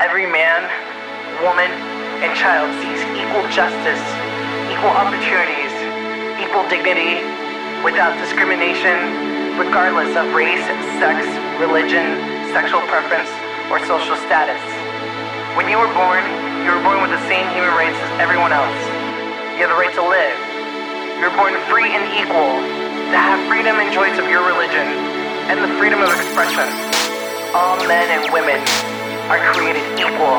Every man, woman, and child seeks equal justice, equal opportunities, equal dignity, without discrimination, regardless of race, sex, religion, sexual preference, or social status. When you were born with the same human rights as everyone else. You have the right to live. You were born free and equal, to have freedom and choice of your religion, and the freedom of expression. All men and women are created equal.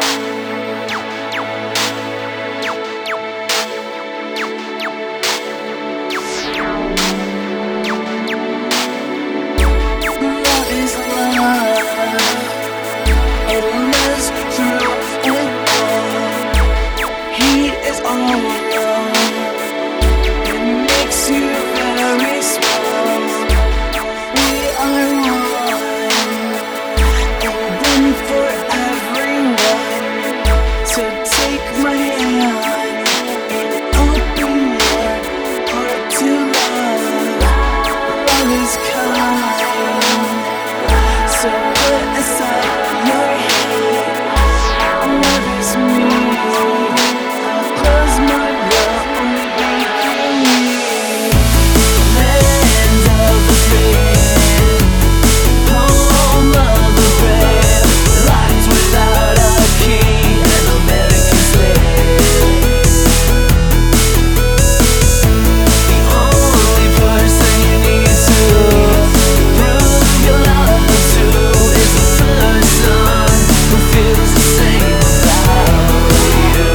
Love is love. It lives through it all. Hate is all alone. It makes you very small. We are one, and then for everyone to take my hand and open your heart to love. Love is kind. So put aside your hate. Love is me. I'll close my love and make you leave. Land of the free, home of the brave, lives without a key, an American slave. The only person you need to prove your love to is the person who feels the same about you.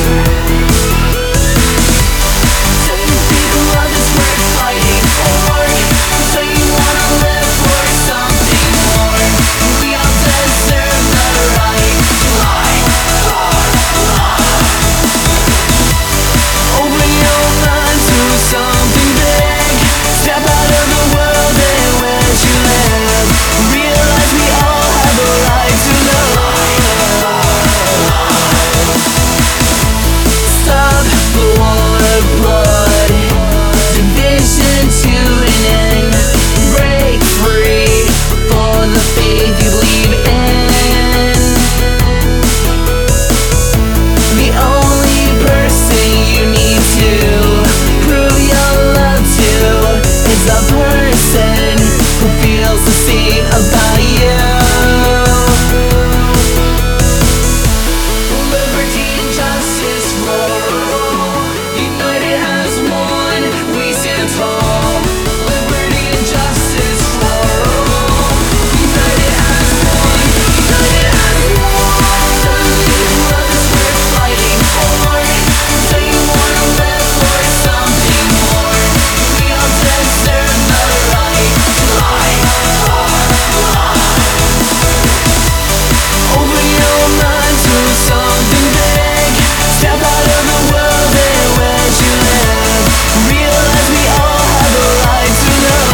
So you feel love is worth fighting for. So you wanna live for something more. We all deserve the right to fight for love. Open your mind to something big. Step out of the world and where you live. Realize we all have the right to love. Stop the war of blood, division to an end. Break free for the faith you believe in. The only person you need to prove your love to is a person who feels the same about you. Liberty and justice roll. United as one, we stand tall. Liberty and justice roll. United as one, united as one. So you love is worth fighting for. So you wanna live for something more. We all deserve the right to fight for love. Open your mind to something big. Step out of the world and where you live. Realize we all have the right to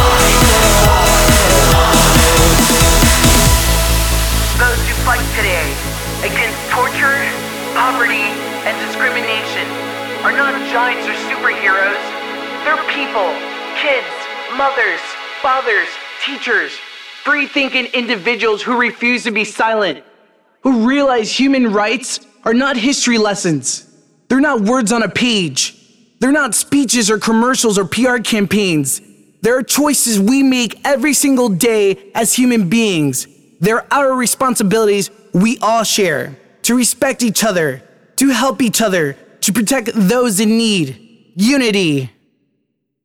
Those who fight today against torture, poverty, and discrimination are not giants or superheroes. They're people, kids, mothers, fathers, teachers, free-thinking individuals who refuse to be silent, who realize human rights are not history lessons. They're not words on a page. They're not speeches or commercials or PR campaigns. There are choices we make every single day as human beings. They're our responsibilities we all share to respect each other, to help each other, to protect those in need. Unity.